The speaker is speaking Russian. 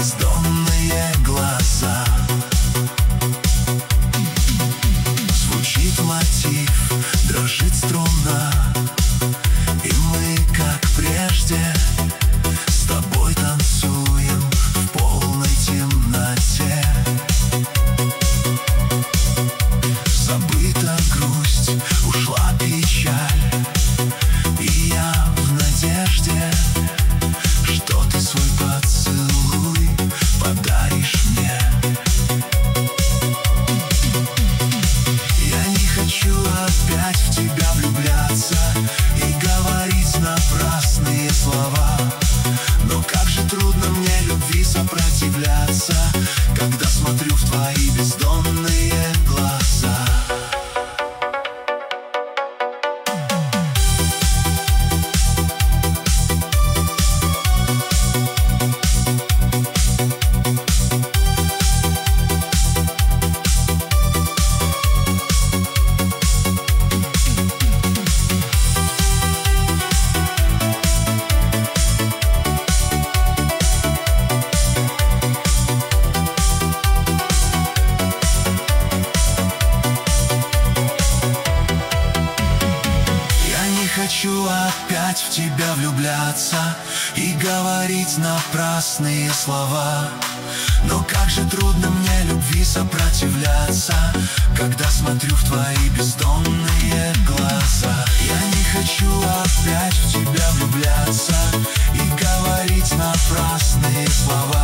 бездонные глаза. Звучит мотив, дрожит струна, и мы, как прежде, с тобой танцуем в полной темноте. Забыта грусть, ушла печаль, и я в надежде, что ты свой поцелуй подаришь мне. Я не хочу опять в тебя влюбляться и говорить напрасные слова. Но как же трудно мне любви сопротивляться, когда смотрю в твои бездонные глаза. Хочу опять в тебя влюбляться и говорить напрасные слова. Но как же трудно мне любви сопротивляться, когда смотрю в твои бездонные глаза. Я не хочу опять в тебя влюбляться и говорить напрасные слова.